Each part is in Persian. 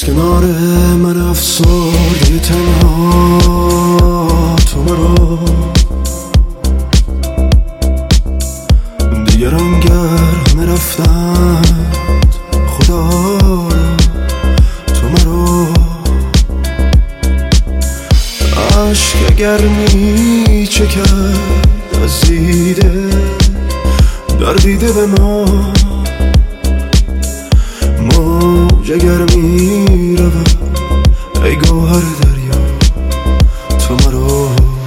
از کنار من افسرده تنها تو مرا دیگران گرم رفتند خدا تو مرا عشق اگر می چکد از دیده در دیده به ما موج اگر می رود ای گوهر دریا تو مرا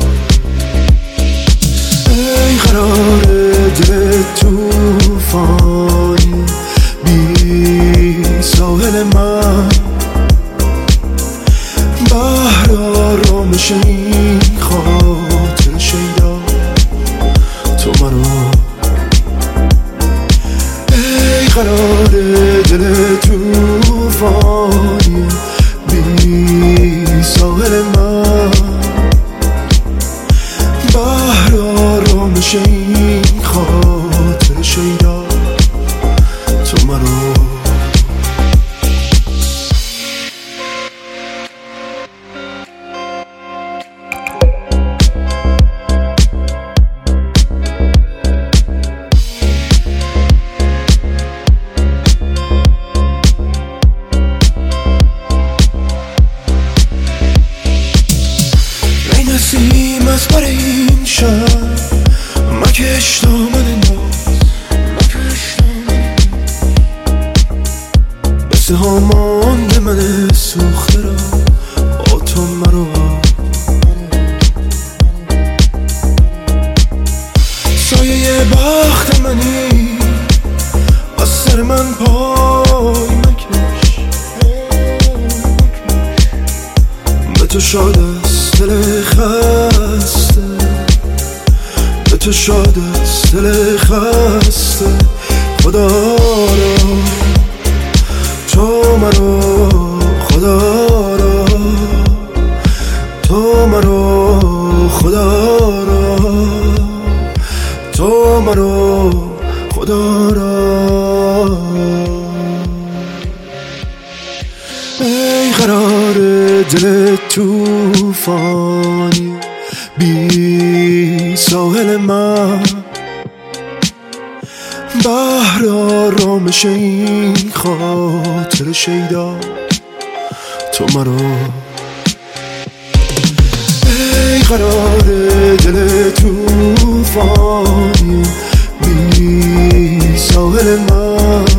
ای قرار دل توفانی بی ساحل من بحر آرامش این خاطر شیدا تو مرا ای قرار دل توفانی بی ساحل من بحر آرامش این خاطر شیدا تو مرا نسیم از بر این شب مکش دامن ناز مثل ها مانده من سوخته را با تو مرا سایه بخت منی از سر من پای مکش به تو شاد است دل خسته به تو شاد است دل خسته خدا را تو مرا خدا را تو مرا خدا را تو مرا خدا را ای قرار دل توفانی بی ساحل من بحر آرامش این خاطر شیدا تو مرا ای قرار دل توفانی بی ساحل من